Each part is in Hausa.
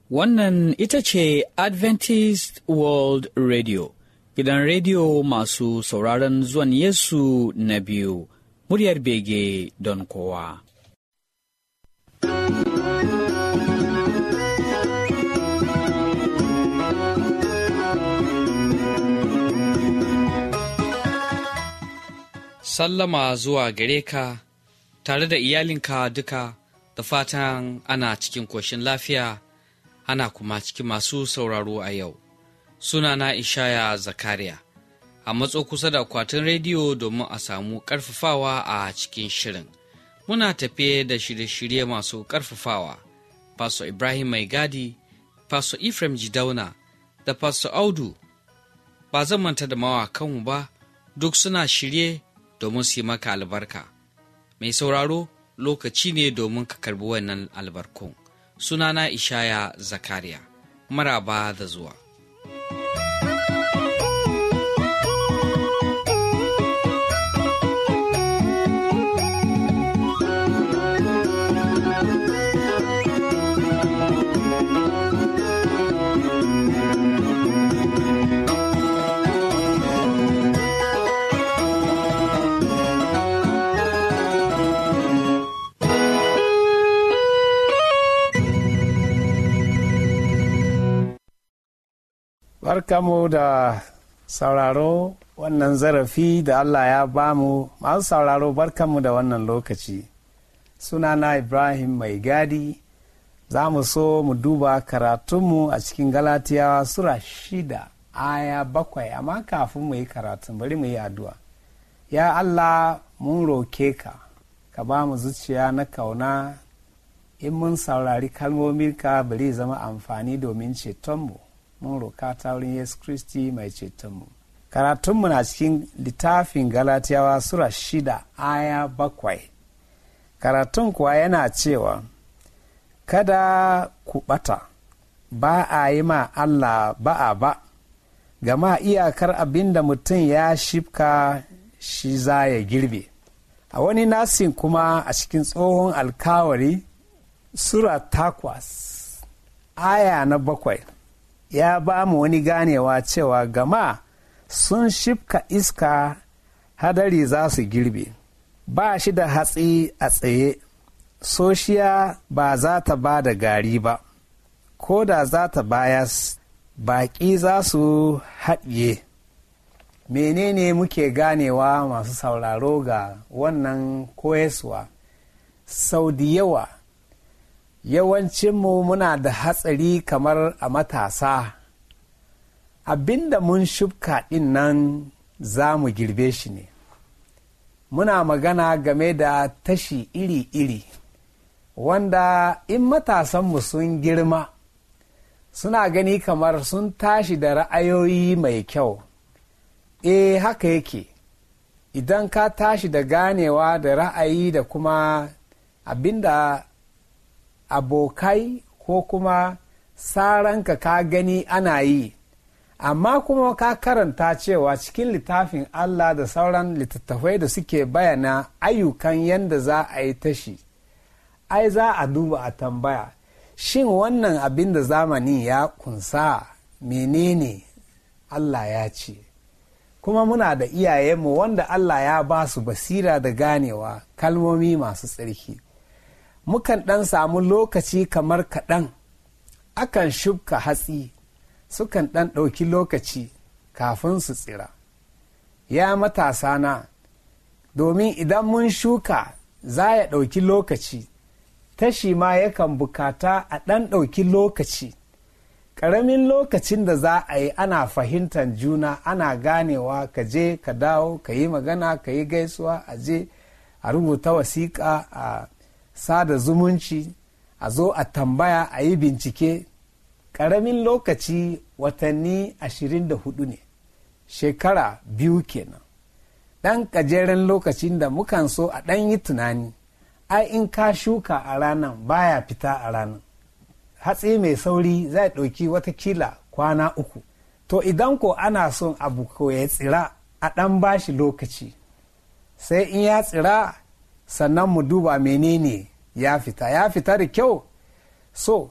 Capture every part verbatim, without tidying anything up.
Wannan ita ce Adventist World Radio, gidan rediyo masu sauraron zuwan Yesu na biyu, muryar bege don kowa. Sallama zuwa gare ka tare da iyalinka duka, da fatan ana cikin koshin lafiya, ana kuma cikin masu sauraro a yau. Sunana Ishaya Zakariya, a matso kusa da akwatin rediyo domin a samu ƙarfafawa a cikin shirin. Muna tafiye da shirye-shirye masu ƙarfafawa. Pastor Ibrahim Mai Gadi, Pastor Ephraim Jidauna, da Pastor Audu, ba zan manta da mawakanmu ba, duk suna shirye domin su yi maka albarka. Mai sauraro, lokaci ne domin ka karbi wannan albarkun. Sunana Ishaya Zakariya, maraba da zuwa. Barkamu da sauraro wannan zarafi da Allah ya bamu. Masu sauraro, barkamu da wannan lokaci. Sunana Ibrahim Mai Gadi. Za mu so mu duba karatunmu a cikin Galatiyawa Sura shida aya bakwai, amma kafin mu yi karatun bari mu yi addu'a. Ya Allah, mun roke ka, ka ba mu zuciya na kauna, in mun saurari kalmominka bari zama amfani domin cetonmu. Mun roka ta wurin Yesu Kristi mai cetonmu. Karatunmu na cikin littafin Galatiyawa Sura shida aya bakwai. Karatun kuwa yana cewa, kada ku ɓata, ba a yi ma Allah ba'a ba, gama iyakar abin da mutum ya shifka shi za ya girbe. A wani nasin kuma a cikin tsohon alkawari, Sura takwas aya na bakwai, ya ba mu wani ganewa cewa gama sun shifka iska, hadari za su girbe. Ba shi da hatsi a tsaye, soshiya ba za ta ba da gari ba, ko da za ta bayas, baƙi za su haɗiye. Menene muke ganewa masu sauraro ga wannan koyaswa? Sau da yawa yawancinmu muna da hatsari kamar a matasa. Abinda mun shubka ɗin nan za mu girbe shi ne. Muna magana game da tashi iri-iri, wanda in matasanmu sun girma, suna gani kamar sun tashi da ra'ayoyi mai kyau. E, haka yake. Idan ka tashi da ganewa da ra'ayi da kuma abinda abokai ko kuma saranka ka gani ana yi, amma kuma ka karanta cewa cikin littafin Allah da sauran littattafai da suke bayana ayyukan yadda za a yi tashi, ai za a duba a tambaya, shin wannan abin da zamani ya kunsa menene Allah ya ce? Kuma muna da iyayenmu wanda Allah ya ba su basira da ganewa kalmomi masu tsarki. Mukan ɗan samu lokaci kamar kaɗan, akan shubka hatsi, sukan ɗan ɗauki lokaci kafin su tsira. Ya matasa na, domin idan mun shuka za ya ɗauki lokaci, tashi ma yakan bukata a ɗan ɗauki lokaci. Ƙaramin lokacin da za a yi ana fahimtar juna, ana ganewa, ka je ka dawo, ka yi magana, ka yi gaisuwa, a je a rubuta wasiƙa, a sada zumunci, a zo a tambaya, a yi bincike. Ƙaramin lokaci watanni ashirin da hudu ne, shekara biyu kenan. Ɗan gajeren lokacin da mukan so a ɗan yi tunani, ai in ka shuka a ranar baya fita a ranar. Hatsi mai sauri zai ɗauki watakila kwana uku. To idan ko ana son abu ko ya tsira, a ɗan bashi lokaci. Sai in ya tsira, sannan mu duba menene ya fita. Ya fita da kyau, so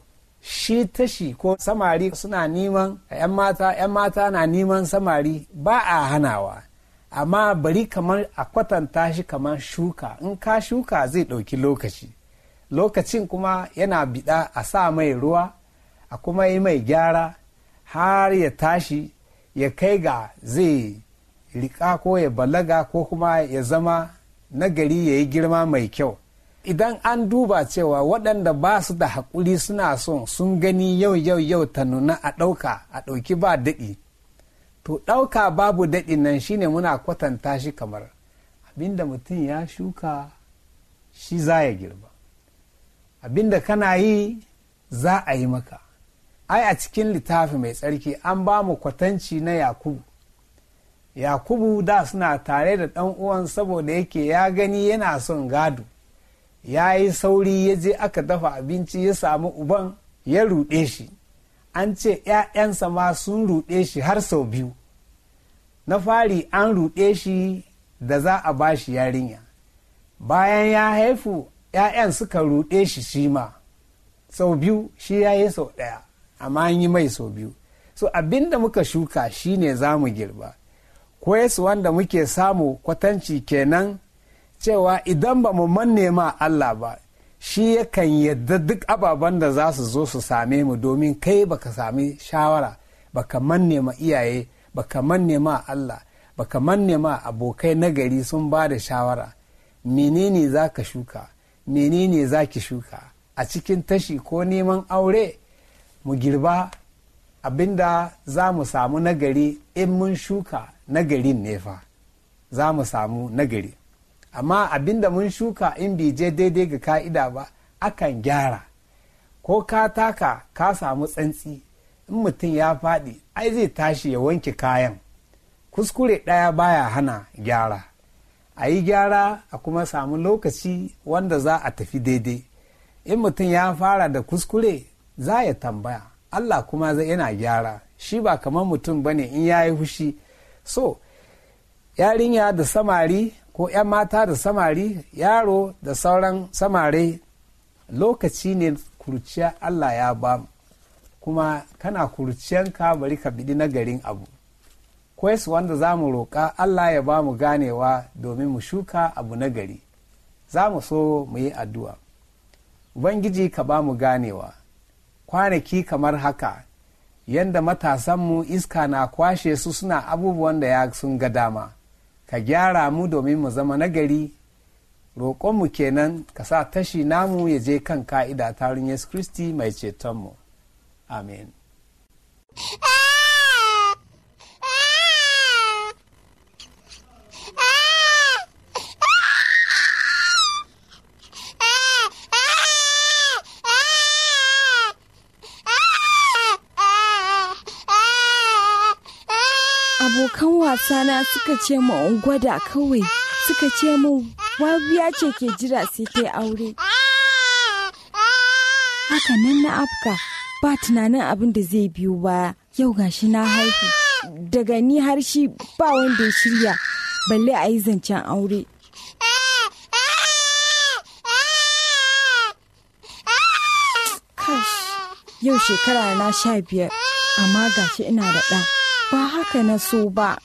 shi tashi ko samari suna neman ‘yan mata ‘yan mata na neman samari ba a hanawa, amma bari kamar a kwatanta shi kamar shuka. In ka shuka zai ɗauki lokaci, lokacin kuma yana biɗa a sa mai ruwa a kuma yi mai gyara har ya tashi ya kai ga zai riƙa ko ya balaga ko kuma ya zama nagari ya yi girma mai kyau. Idan an duba cewa waɗanda ba su da haƙuri suna son sun gani yau yau yau ta nuna a ɗauka a ɗauki ba daɗi, to ɗauka babu daɗi nan shine muna kwatanta shi kamar abinda mutum ya shuka shi za ya girba, abinda kana yi za a yi maka. Ai a cikin littafi mai tsarki an ba mu kwatanci na Yakubu. Yakubu da suna tare da ɗan uwan saboda yake ya gani yana son gado, ya yi sauri ya je aka dafa abinci ya samu uban ya ruɗe shi. An ce ‘ya'yansa ma sun ruɗe shi har sau biyu. Na fari an ruɗe shi da za a ba shi yarinya, bayan ya haifu ‘ya'yan suka ruɗe shi shi ma sau biyu, shi ya yi sau ɗaya amma an yi mai sau biyu. So abin da muka shuka shi ne za mu girba. Koyarsu wanda muke samu kwatanci kenan cewa idan ba mu manne ma Allah ba, shi yakan yadda duk ababen da za su zo su same mu, domin kai baka sami shawara, baka manne ma iyaye, baka manne ma Allah, baka manne ma abokai nagari sun ba da shawara. Menene za ka shuka, menene za ki shuka a cikin tashi ko neman aure? Mu girba abinda za mu samu nagari. In mun shuka nagarin ne fa za mu samu nagari, amma abinda mun shuka in bai je daidai ga ka'ida ba akan gyara. Ko ka taka ka samu tsantsi, in mutum ya faɗi ai zai tashi ya wanke kayan. Kuskure ɗaya baya hana gyara. A yi gyara a kuma samu lokaci wanda za a tafi daidai. In mutum ya fara da kuskure za ya tambaya, Allah kuma zai yana gyara. Shi ba kamar mutum bane in ya yi fushi. So yarinya da samari ko ‘yan mata da samari, yaro da sauran samare, lokaci ne kurciya Allah ya ba mu, kuma kana kurciyanka bari ka biɗi nagarin abu. Kwais wanda za mu roƙa Allah ya ba mu ganewa domin mu shuka abu nagari. Za mu so mu yi addu'a. Ubangiji ka ba mu ganewa. Kwanaki kamar haka, yanda matasanmu iska na kwashe su suna abubuwan da ya sun ga dama, ka gyara mu domin mu zama nagari. Roƙonmu kenan ka sa tashi namu ya je kan ka'ida ta wurin Yesu Kristi mai cetonmu. Amen. Abokan wasana suka ce mu in gwada kawai, suka ce mu wabiya ce ke jira sai ta aure. Haka nan na afka, ba tunanin abin da zai biyo baya. Yau gashi na haihu, daga ni har shi ba wanda ya shirya balle a yi zancen aure. Kash, yau shekara na sha biyar, amma gashi ina da ɗa. Ba haka na so ba.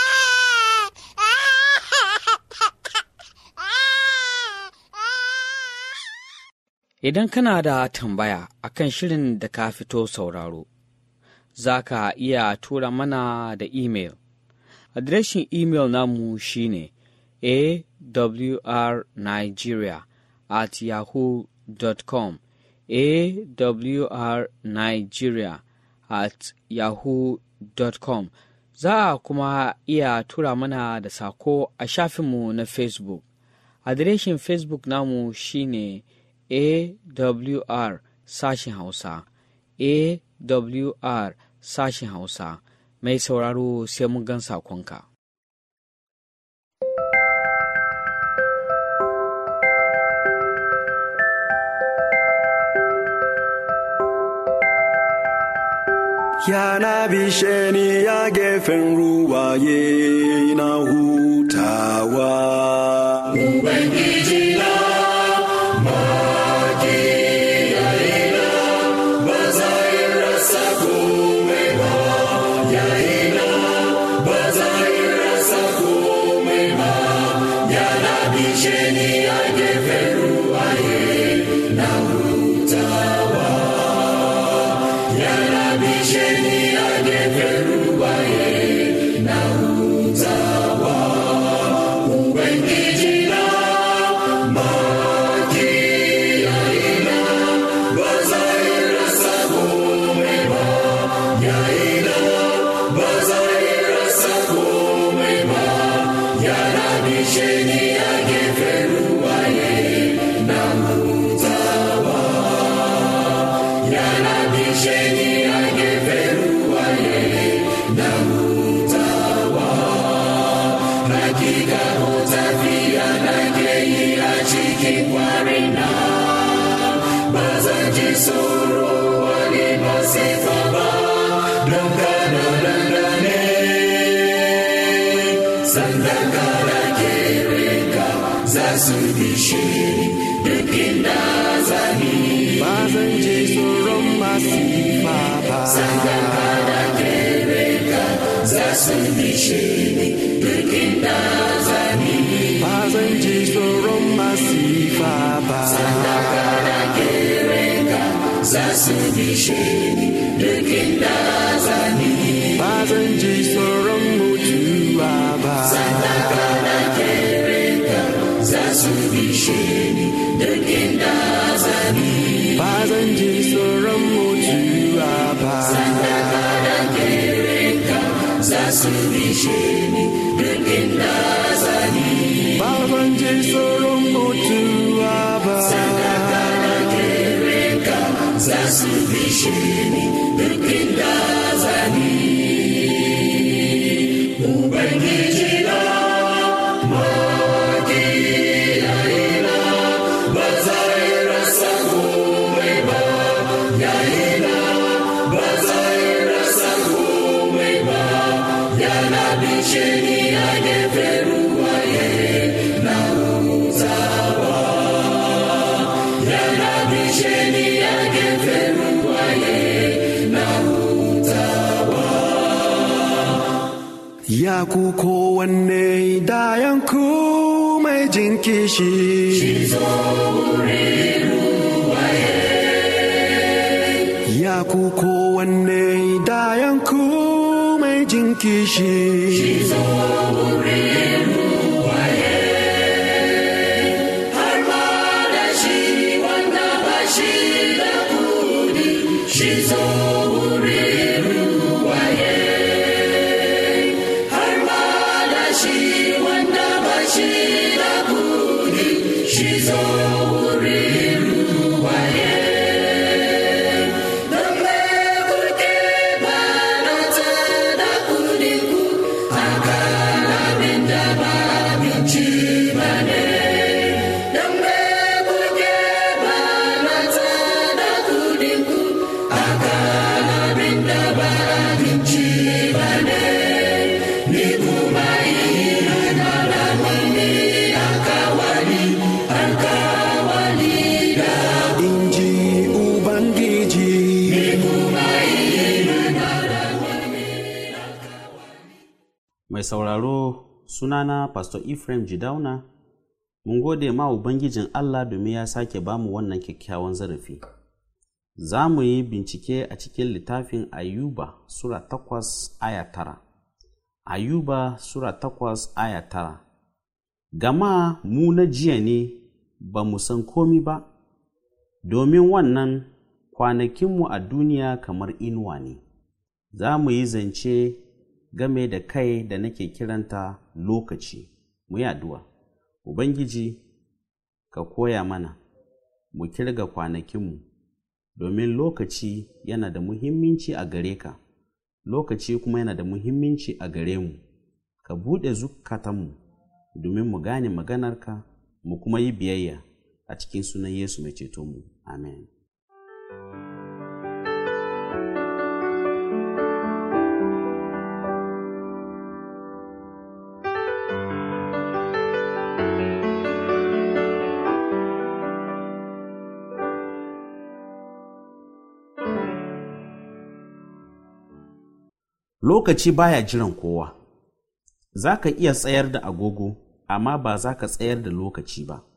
Idan kana da tambaya akan shirin da ka fito sauraro, za ka iya tura mana da imel. Adireshin imel namu shine awrnigeria at yahoo dot com awrnigeria at yahoo dot com. Za a kuma iya tura mana da sako a shafinmu na Facebook. Adireshin Facebook namu shine A W R sashin Hausa, A W R sashin Hausa. Mai sauraro sai mun gan sakonka. Yana bishe ni ya gefen ruwaye na hutawa. Ubangiji na magiyaina ba hutawa, yana bishe ni a gefen ruwaye na hutawa. Ubangiji na makiyayina ba zai rasa komai ba, yayina ba zai rasa komai ba, yana bishe ni a gefen ruwaye na hutawa, yana bishe ni a gefen ruwaye na hutawa. Hakika tafiya nake yi a cikin kwarina, ba zan ji tsoro wani masifa ba, don kana dangane sandan kana kerenka za su bishe ni duk inda zani. Ba zan ji tsoron masifa ba, sandan kana kerenka za su bishe ni duk inda zani. Ba zan ji tsoron masifa ba, sandan kana kerenka za su bishe ni duk inda zani. Ba zan ji tsoron mutuwa ba, sandan kana kerenka za su bishe ni duk inda zani. Ba zan ji tsoron mutuwa ba, sandan kana kerenka za su bishe ni duk inda zani. Ba zan ji tsoron mutuwa ba, sandan kana kerenka za su bishe ni duk inda zani. Ubangiji na makiyayina ba zai rasa komai ba, yayina ba zai rasa komai ba, yana bishe ni a gefen ruwaye na hutawa, yana bishe ni a gefen ruwaye na hutawa. Ya ku kowanne dayanku mai jin kishi, shi zo wurin ruwaye. Ya ku kowanne dayanku mai jin kishi, shi zo wurin ruwaye. Har ma da shi wanda ba shi da kudi, shi zo wurin ruwaye. Har ma da shi wanda ba shi da kudi, shi zo wurin ruwaye. Don me kuke banata da kudinku akan abin da ba abinci ba ne? Don me kuke banata da kudinku akan abin da ba abinci ba ne? Ni kuma ina da mini alkawali, alkawali da inji Ubangiji. Ni kuma ina da mini alkawali. Mai sauraro, sunana Pastor Ephraim Jidauna. Mun gode ma Ubangijin Allah domin ya sake bamu wannan kyakkyawan zarafi. Za mu yi bincike a cikin littafin Ayuba Sura takwas aya tara. Ayuba Sura takwas aya tara. Gama mu na jiya ne ba mu san komi ba, domin wannan kwanakinmu a duniya kamar inuwa ne. Za mu yi zance game da kai da nake kiranta lokaci. Mu yi addu'a. Ubangiji, ka koya mana, mu kirga kwanakinmu, domin lokaci yana da muhimmanci a gare ka, lokaci kuma yana da muhimmanci a gare mu. Ka buɗe zukatanmu domin mu gane maganarka, mu kuma yi biyayya a cikin sunan Yesu mai cetonmu. Amen. Lokaci baya jiran kowa. Za ka iya tsayar da agogo, amma ba za ka tsayar da lokaci ba.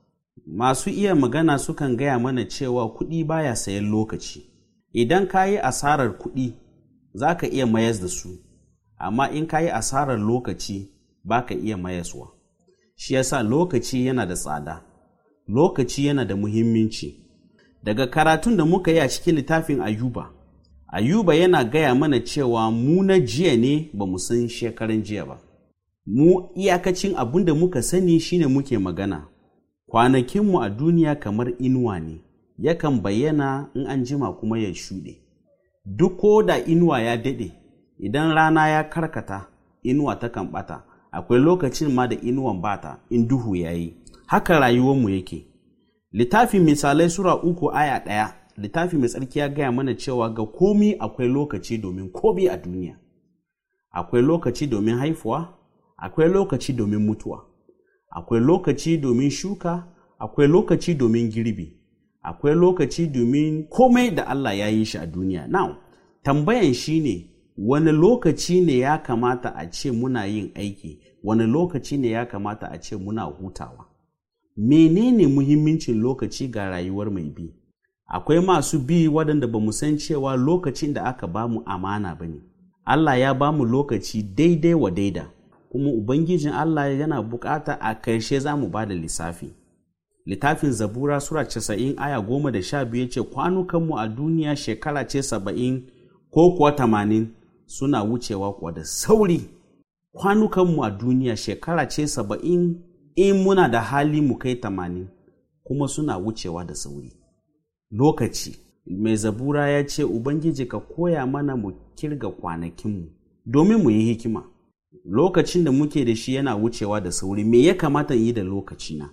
Masu iya magana sukan gaya mana cewa kuɗi baya sayan lokaci. Idan ka yi asarar kuɗi, za ka iya mayas da su, amma in ka yi asarar lokaci, ba ka iya mayaswa. Shi yasa lokaci yana da tsada, lokaci yana da muhimmanci. Daga karatun da muka yi a cikin littafin Ayuba, Ayuba yana gaya mana cewa mu na jiya ne ba mu san shekaran jiya ba. Mu iyakacin abin da muka sani shine muke magana. Kwanakinmu a duniya kamar inuwa ne, yakan bayyana in an jima kuma ya shuɗe. Duk ko da inuwa ya daɗe, idan rana ya karkata, inuwa takan ɓata. Akwai lokacin ma da inuwan bata in duhu ya yi. Haka rayuwarmu yake. Littafin misalai Sura uku aya ɗaya, littafi mai tsarki ya gaya mana cewa ga komi akwai lokaci domin komi a duniya. Akwai lokaci domin haifuwa, akwai lokaci domin mutuwa, akwai lokaci domin shuka, akwai lokaci domin girbi, akwai lokaci domin komai da Allah ya yi shi a duniya. Now, tambayan shi ne, wani lokaci ne ya kamata a ce muna yin aiki, wani lokaci ne ya kamata a ce muna hutawa? Menene muhimmancin lokaci ga rayuwar mai bi? Akwai masu bi waɗanda ba mu san cewa lokacin da aka ba mu amana ba ne. Allah ya ba mu lokaci daidai wa daida, kuma Ubangijin Allah yana bukata a ƙarshe za mu ba da lissafi. Littafin Zabura Sura casa'in aya goma da sha biyu ce kwanukanmu a duniya shekara ce saba'in ko kuwa tamanin suna wucewa kuwa da sauri. Kwanukanmu a duniya shekara ce saba'in in muna da hali mu kai tamanin kuma suna wucewa da sauri. Lokaci, mai Zabura ya ce Ubangiji ka koya mana mu kirga kwanakinmu domin mu yi hikima. Lokacin da muke da shi yana wucewa da sauri, me ya kamata yi da lokacina?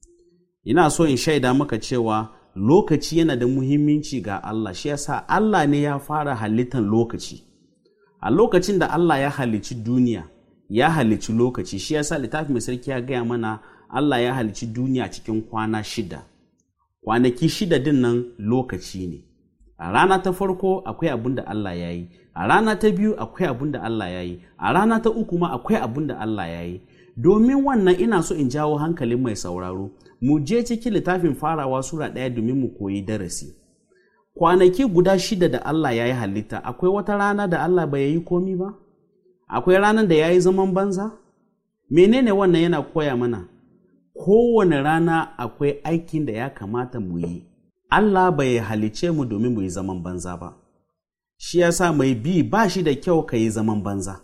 Ina so in shaida maka cewa lokaci yana da muhimmanci ga Allah, shi yasa Allah ne ya fara halittar lokaci. A lokacin da Allah ya halicci duniya, ya halicci lokaci, shi yasa littafi mai sarki ya gaya mana Allah ya halicci duniya cikin kwana shida. Kwanaki shida din nan lokaci ne. A rana ta farko akwai abin da Allah ya yi, a rana ta biyu akwai abin da Allah ya yi, a rana ta uku ma akwai abin da Allah ya yi. Domin wannan ina so in jawo hankalin mai sauraro, mu je cikin littafin farawa Sura ɗaya domin mu koyi darasi. Kwanaki guda shida da Allah ya yi halitta, akwai wata rana da Allah bai yi komi ba? Akwai ranar da ya yi zaman banza? Menene wannan yana koya mana? Kowane rana akwai aikin da ya kamata mu yi. Allah bai halice mu domin mu yi zaman banza ba. Shi yasa mai bi ba shi da kyau ka yi zaman banza.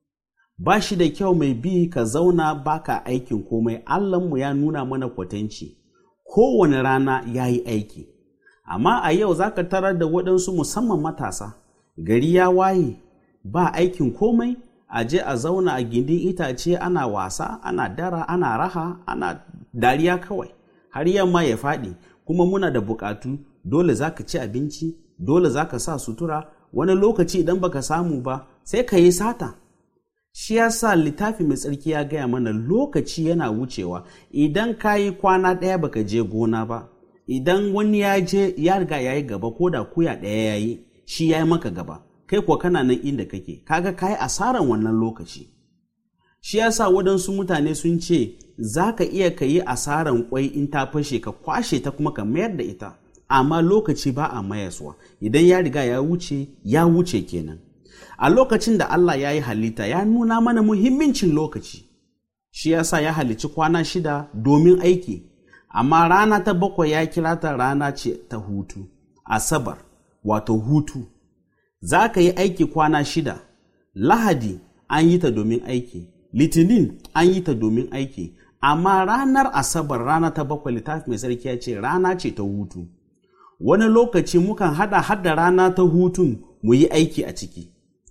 Ba shi da kyau mai bi ka zauna baka aikin komai. Allahnmu ya nuna mana kwatanci. Kowane rana ya yi aiki. Amma a yau za ka tarar da waɗansu musamman matasa. Gari ya waye, ba aikin komai, a je a zauna a gindin itace ana wasa, ana dara, ana raha, ana dariya kawai. Har yamma ya faɗi, kuma muna da buƙatu, dole za ka ci abinci, dole za ka sa sutura, wani lokaci idan baka samu ba, sai ka yi sata. Shi ya sa littafi mai tsarki ya gaya mana lokaci yana wucewa. Idan ka yi kwana ɗaya baka je gona ba, idan wani ya je ya riga ya yi gaba ko da kuya ɗaya ya yi, shi ya yi maka gaba, kai kuwa kana nan inda kake, kaga ka yi asaran wannan lokaci. Shi ya sa waɗansu mutane sun ce za ka iya ka yi asaran kwai in ta fashe ka kwashe ta kuma ka mayar da ita, amma lokaci ba a mayaswa. Idan ya riga ya wuce, ya wuce kenan. A lokacin da Allah ya yi halitta ya nuna mana muhimmancin lokaci. Shi ya sa ya halicci kwana shida domin aiki, amma rana ta bakwai ya kira ta rana ce ta hutu, Asabar, wato hutu. Za ka yi aiki kwana shida, Lahadi an yi ta domin aiki, Litinin an yi ta domin aiki, amma ranar Asabar, rana ta bakwai, littafi mai sarki ya ce rana ce ta hutu. Wani lokaci mukan hada hada rana ta hutun mu yi aiki a ciki.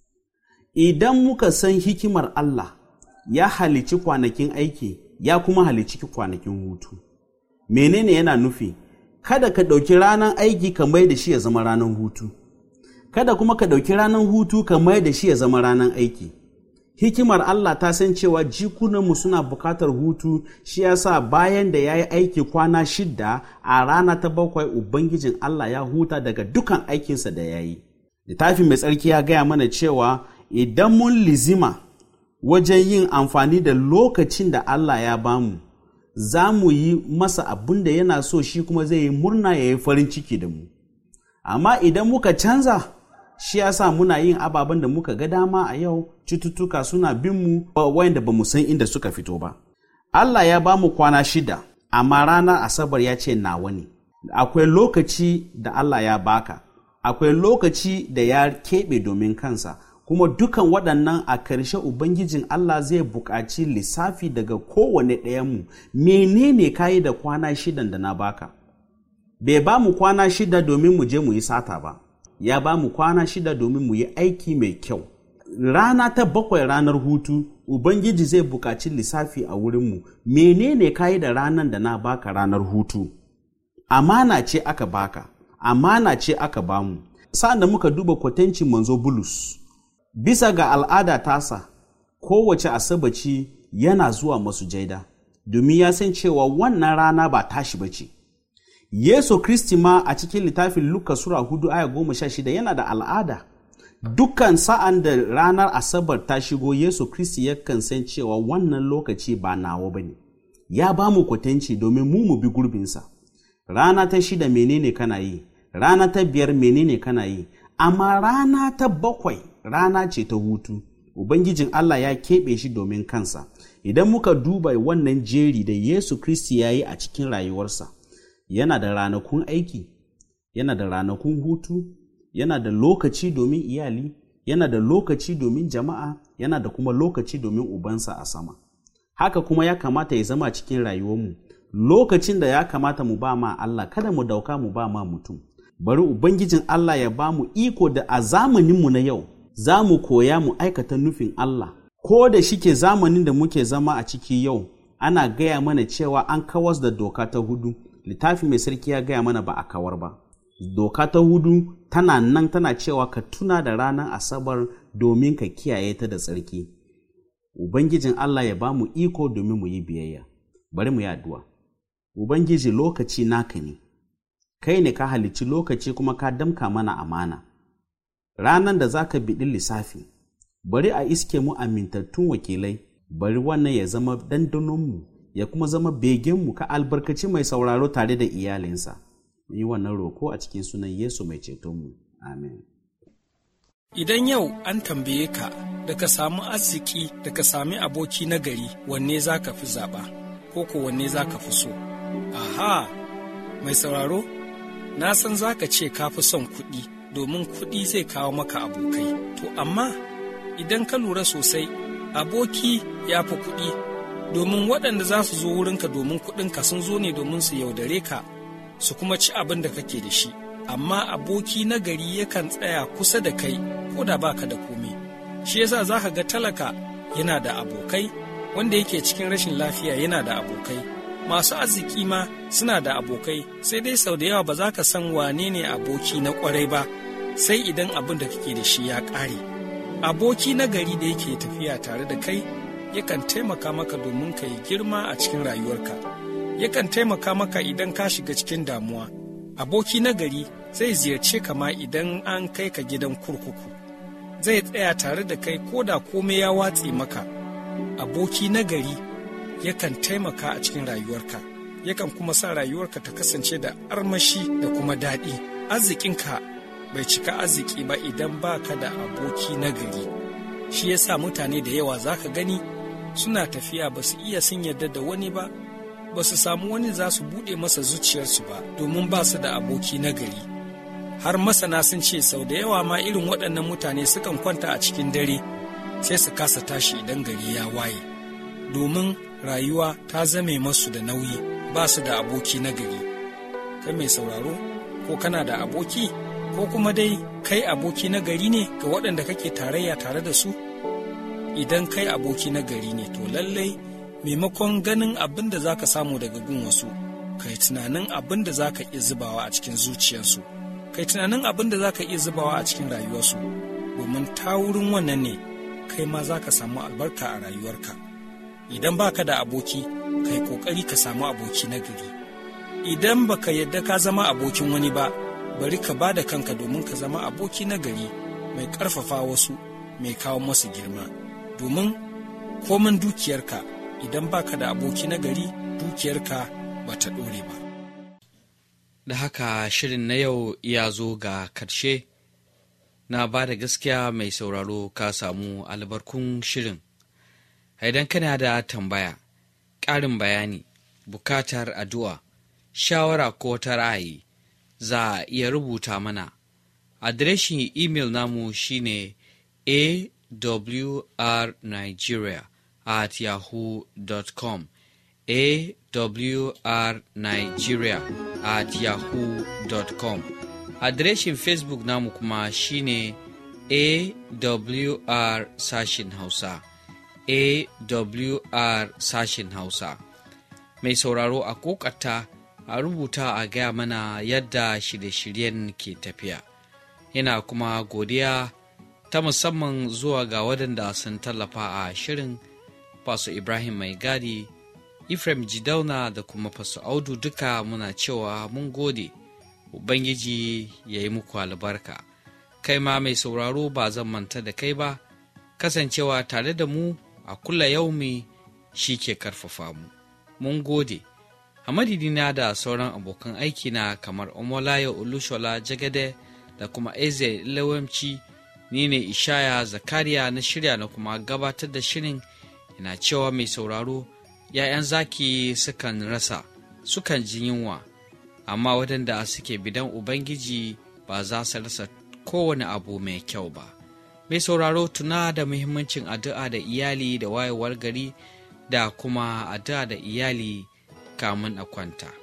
Idan muka san hikimar Allah, ya halici kwanakin aiki, ya kuma halici kwanakin hutu. Menene yana nufi? Kada ka ɗauki ranar aiki ka mai da shi ya zama ranar hutu. Kada kuma ka ɗauki ranar hutu ka mai da shi ya zama ranar aiki. Hikimar Allah ta san cewa jikunanmu suna bukatar hutu, shi yasa bayan da ya yi aiki kwana shida, a rana ta bakwai Ubangijin Allah ya huta daga dukan aikinsa da ya yi. Littafin mai tsarki ya gaya mana cewa idan mun lizima wajen yin amfani da lokacin da Allah ya bamu, za mu yi masa abin da yana so, shi kuma zai yi murna ya yi farin ciki da mu. Amma idan muka canza, shi yasa muna yin ababen da muka ga dama a yau, cututtuka suna bin mu wayanda ba mu san inda suka fito ba. Allah ya ba mu kwana shida, amma ranar Asabar ya ce nawa ne. Akwai lokaci da Allah ya baka, akwai lokaci da ya keɓe domin kansa, kuma dukan waɗannan a ƙarshe Ubangijin Allah zai buƙaci lissafi daga kowane ɗayanmu. Menene kayi da kwana shidan da na baka? Bai ba mu kwana shida domin mu je mu yi sata ba, ya ba mu kwana shida domin mu yi aiki mai kyau. Rana ta bakwai ranar hutu, Ubangiji zai buƙaci lissafi a wurinmu. Menene kayi da ranar da na baka ranar hutu? Amana ce aka baka, amana ce aka bamu. Sa'an da muka duba kwatancin manzo Bulus, bisa ga al'ada tasa, kowace asabaci yana zuwa masujaida, domin ya san cewa wannan rana ba tashi ba ce. Yesu Kristi ma a cikin littafin Luka Sura hudu aya goma sha shida yana da al'ada. Dukkan sa'an da ranar Asabar ta shigo, Yesu Kristi yakan san cewa wannan lokaci ba nawa ba ne. Ya ba mu kwatanci domin mu mu bi gurbinsa. Rana ta shida menene kana yi? Rana ta biyar menene kana yi? Amma rana ta bakwai rana ce ta hutu. Ubangijin Allah ya keɓe shi domin kansa. Idan muka duba wannan jeri da Yesu Kristi ya yi a cikin rayuwarsa, yana da ranakun aiki, yana da ranakun hutu, yana da lokaci domin iyali, yana da lokaci domin jama'a, yana da kuma lokaci domin ubansa a sama. Haka kuma ya kamata ya zama cikin rayuwarmu. Lokacin da ya kamata mu ba ma Allah, kada mu dauka mu ba ma mutum. Bari Ubangijin Allah ya ba mu iko da a zamaninmu na yau, za mu koya mu aikata nufin Allah. Ko da shike zamanin da muke zama a ciki yau, ana gaya mana cewa an kawas da doka ta hudu. Littafi mai sarki ya gaya mana ba a kawar ba. Doka ta hudu tana nan tana cewa ka tuna da ranar Asabar domin ka kiyaye ta da tsarki. Ubangijin Allah ya ba mu iko domin mu yi biyayya. Bari mu yi addu'a. Ubangiji, lokaci naka ne. Kai ne ka halicci lokaci kuma ka damka mana amana. Ranar da za ka biɗi lissafi, bari a iske mu amintattun wakilai, bari wannan ya zama dandanonmu, ya kuma zama begenmu, ka albarkaci mai sauraro tare da iyalinsa. Mu yi wannan roko a cikin sunan Yesu mai cetonmu. Amen. Idan yau an tambaye ka da ka samu arziki da ka sami aboki na gari, wanne za ka fi zaɓa, ko ko wanne za ka fi so? Aha, mai sauraro, na san za ka ce ka fi son kuɗi, domin kuɗi zai kawo maka abokai. To amma idan ka lura sosai, aboki ya fi kuɗi, domin waɗanda za su zo wurinka domin kuɗinka sun zo ne domin su yaudare ka, su kuma ci abin da kake da shi. Amma aboki na gari yakan tsaya kusa da kai ko da baka da komai. Shi yasa za ka ga talaka yana da abokai, wanda yake cikin rashin lafiya yana da abokai. Masu arziki ma suna da abokai, sai dai sau da yawa ba za ka san wane ne aboki na ƙwarai ba, sai idan abin da kake da shi ya ƙare. Aboki na gari da yake tafiya tare da kai yakan taimaka maka domin ka yi girma a cikin rayuwarka. Yakan taimaka maka idan ka shiga cikin damuwa. Aboki na gari zai ziyarce ka ma idan an kai ka gidan kurkuku. Zai tsaya tare da kai ko da komai ya watse maka. Aboki na gari yakan taimaka a cikin rayuwarka, yakan kuma sa rayuwarka ta kasance da armashi da kuma daɗi. Arzikinka bai cika arziki ba idan baka da aboki na gari. Shi yasa mutane da yawa za ka gani suna tafiya ba su iya sun yarda da wani ba, ba su samu wani za su buɗe masa zuciyarsu ba, domin ba su da aboki na gari. Har masana sun ce sau da yawa ma irin waɗannan mutane sukan kwanta a cikin dare sai su kasa tashi idan gari ya waye, domin rayuwa ta zame masu da nauyi, ba su da aboki na gari. Kai mai sauraro, ko kana da aboki, ko kuma dai kai aboki na gari ne ga waɗanda kake tarayya tare da su? Idan kai aboki na gari ne, to lallai maimakon ganin abin da za ka samu daga gun wasu, kai tunanin abin da za ka iya zubawa a cikin zuciyarsu, kai tunanin abin da za ka iya zubawa a cikin rayuwarsu, domin ta wurin wannan ne kai ma za ka samu albarka a rayuwarka. Idan baka da aboki, kai kokari ka samu aboki na gari. Idan baka yadda ka zama abokin wani ba, bari ka ba da kanka domin ka zama aboki na gari, mai ƙarfafa wasu, mai kawo masu girma. Domin komin dukiyarka, idan baka da aboki na gari, dukiyarka ba ta ɗore ba. Da haka shirin na yau ya zo ga karshe. Na ba da gaskiya mai sauraro ka samu albarkun shirin. Idan kana da tambaya, ƙarin bayani, bukatar addu'a, shawara ko ta ra'ayi, za a iya rubuta mana. Adireshin imel namu shine awrnigeria at yahoo dot com awrnigeria at yahoo dot com. Adireshin Facebook namu kuma shine awr sashin Hausa. A W R sashin Hausa. Mai sauraro a kokata a rubuta a gaya mana yadda shirye-shiryen ke tafiya. Yana kuma godiya ta musamman zuwa ga waɗanda sun tallafa a shirin, Faso Ibrahim Mai Gadi, Ephraim Jidauna da kuma Faso Audu, duka muna cewa mun gode. Ubangiji ya yi muku albarka. Kai ma mai sauraro ba zan manta da kai ba, kasancewa tare da mu a kulla yaumi shi ke karfafa mu. Mun gode. A madidina da sauran abokan aikina kamar Omolayo Olushola Jagade da kuma Eze Lewemci, ni ne Ishaya Zakariya na shirya na kuma gabatar da shirin. Ina cewa mai sauraro, ‘ya'yan zaki sukan rasa, sukan ji yunwa, amma waɗanda suke bidan Ubangiji ba za su rasa kowane abu mai kyau ba. Mai sauraro, tuna da muhimmancin addu'a da iyali da wayewar gari da kuma addu'a da iyali kamun a kwanta.